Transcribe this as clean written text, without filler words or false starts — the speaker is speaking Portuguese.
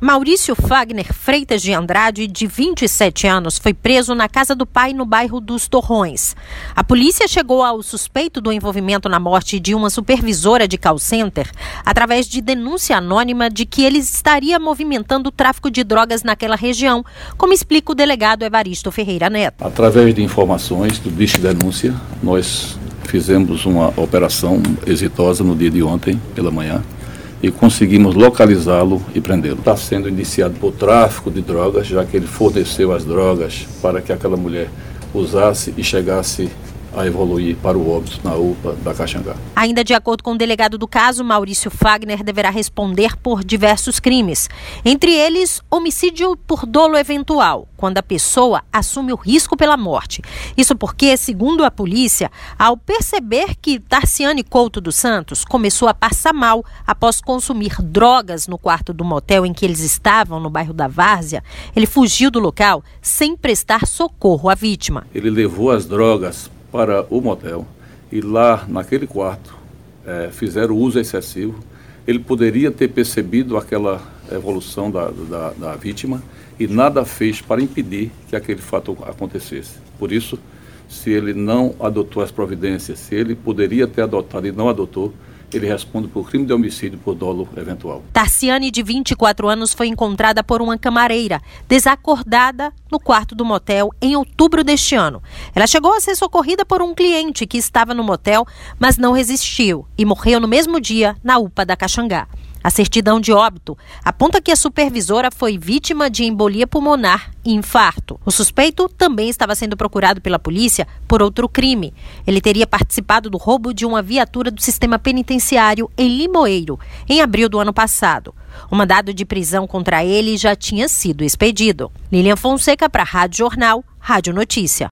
Maurício Fagner Freitas de Andrade, de 27 anos, foi preso na casa do pai no bairro dos Torrões. A polícia chegou ao suspeito do envolvimento na morte de uma supervisora de call center através de denúncia anônima de que ele estaria movimentando o tráfico de drogas naquela região, como explica o delegado Evaristo Ferreira Neto. Através de informações do Disque Denúncia, nós fizemos uma operação exitosa no dia de ontem, pela manhã, e conseguimos localizá-lo e prendê-lo. Está sendo indiciado por tráfico de drogas, já que ele forneceu as drogas para que aquela mulher usasse e chegasse a evoluir para o óbito na UPA da Caxangá. Ainda de acordo com o delegado do caso, Maurício Fagner deverá responder por diversos crimes. Entre eles, homicídio por dolo eventual, quando a pessoa assume o risco pela morte. Isso porque, segundo a polícia, ao perceber que Tarciane Couto dos Santos começou a passar mal após consumir drogas no quarto do motel em que eles estavam, no bairro da Várzea, ele fugiu do local sem prestar socorro à vítima. Ele levou as drogas para o motel e lá naquele quarto fizeram uso excessivo. Ele poderia ter percebido aquela evolução da vítima e nada fez para impedir que aquele fato acontecesse. Por isso, se ele não adotou as providências, se ele poderia ter adotado e não adotou, ele responde por crime de homicídio por dolo eventual. Tarciane, de 24 anos, foi encontrada por uma camareira, desacordada no quarto do motel em outubro deste ano. Ela chegou a ser socorrida por um cliente que estava no motel, mas não resistiu e morreu no mesmo dia na UPA da Caxangá. A certidão de óbito aponta que a supervisora foi vítima de embolia pulmonar e infarto. O suspeito também estava sendo procurado pela polícia por outro crime. Ele teria participado do roubo de uma viatura do sistema penitenciário em Limoeiro, em abril do ano passado. O mandado de prisão contra ele já tinha sido expedido. Lilian Fonseca para a Rádio Jornal, Rádio Notícia.